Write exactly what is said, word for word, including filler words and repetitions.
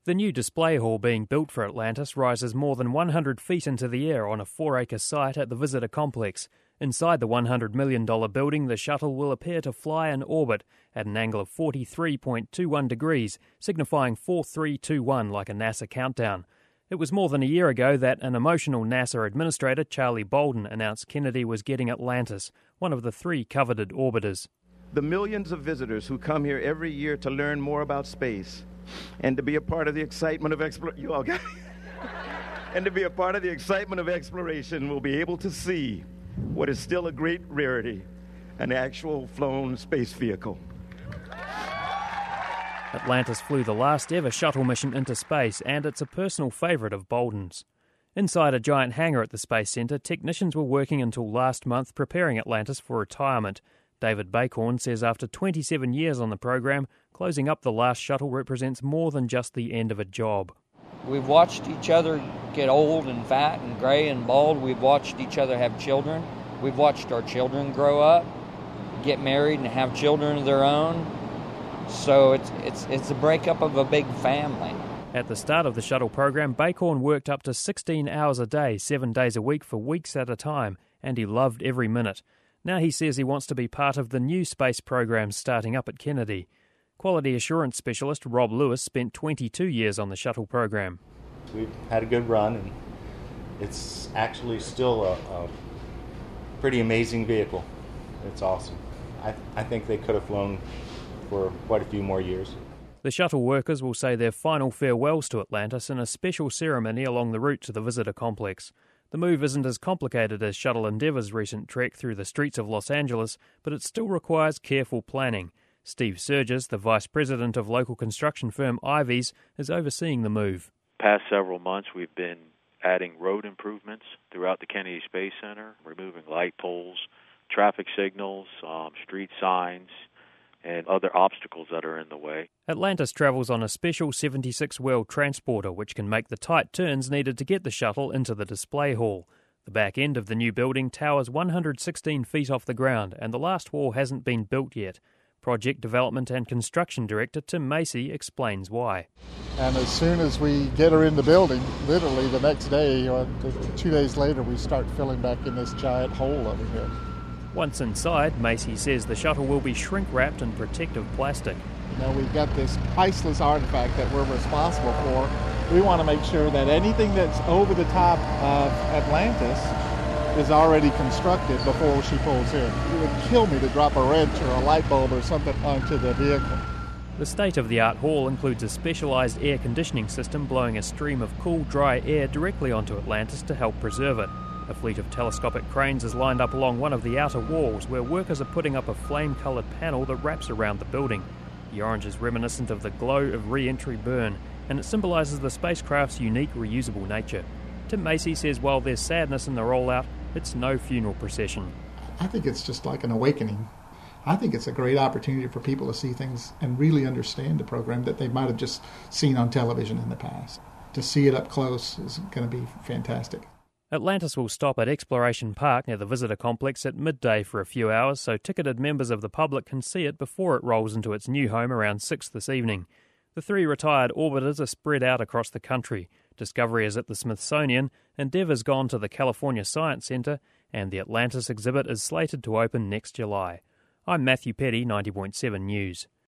The new display hall being built for Atlantis rises more than one hundred feet into the air on a four-acre site at the visitor complex. Inside the one hundred million dollars building, the shuttle will appear to fly in orbit at an angle of forty-three point two one degrees, signifying four three two one like a NASA countdown. It was more than a year ago that an emotional NASA administrator, Charlie Bolden, announced Kennedy was getting Atlantis, one of the three coveted orbiters. The millions of visitors who come here every year to learn more about space and to be a part of the excitement of exploration, you all got it? and to be a part of the excitement of exploration will be able to see what is still a great rarity, an actual flown space vehicle. Atlantis flew the last ever shuttle mission into space, and it's a personal favourite of Bolden's. Inside a giant hangar at the Space Centre, technicians were working until last month preparing Atlantis for retirement. David Bacon says after twenty-seven years on the program, closing up the last shuttle represents more than just the end of a job. We've watched each other get old and fat and grey and bald. We've watched each other have children. We've watched our children grow up, get married and have children of their own. So it's it's it's a breakup of a big family. At the start of the shuttle program, Bacon worked up to sixteen hours a day, seven days a week for weeks at a time, and he loved every minute. Now he says he wants to be part of the new space program starting up at Kennedy. Quality assurance specialist Rob Lewis spent twenty-two years on the shuttle program. We've had a good run, and it's actually still a, a pretty amazing vehicle. It's awesome. I, I think they could have flown for quite a few more years. The shuttle workers will say their final farewells to Atlantis in a special ceremony along the route to the visitor complex. The move isn't as complicated as Shuttle Endeavour's recent trek through the streets of Los Angeles, but it still requires careful planning. Steve Surges, the vice president of local construction firm Ivies, is overseeing the move. Past several months we've been adding road improvements throughout the Kennedy Space Center, removing light poles, traffic signals, um, street signs, and other obstacles that are in the way. Atlantis travels on a special seventy-six well transporter which can make the tight turns needed to get the shuttle into the display hall. The back end of the new building towers one hundred sixteen feet off the ground, and the last wall hasn't been built yet. Project Development and Construction Director Tim Macy explains why. And as soon as we get her in the building, literally the next day or two days later, we start filling back in this giant hole over here. Once inside, Macy says the shuttle will be shrink-wrapped in protective plastic. You know, we've got this priceless artifact that we're responsible for. We want to make sure that anything that's over the top of Atlantis is already constructed before she pulls in. It would kill me to drop a wrench or a light bulb or something onto the vehicle. The state-of-the-art hall includes a specialised air conditioning system blowing a stream of cool, dry air directly onto Atlantis to help preserve it. A fleet of telescopic cranes is lined up along one of the outer walls where workers are putting up a flame-coloured panel that wraps around the building. The orange is reminiscent of the glow of re-entry burn, and it symbolises the spacecraft's unique reusable nature. Tim Macy says while there's sadness in the rollout, it's no funeral procession. I think it's just like an awakening. I think it's a great opportunity for people to see things and really understand the program that they might have just seen on television in the past. To see it up close is going to be fantastic. Atlantis will stop at Exploration Park near the visitor complex at midday for a few hours, so ticketed members of the public can see it before it rolls into its new home around six this evening. The three retired orbiters are spread out across the country. Discovery is at the Smithsonian, Endeavour's gone to the California Science Centre, and the Atlantis exhibit is slated to open next July. I'm Matthew Petty, ninety point seven News.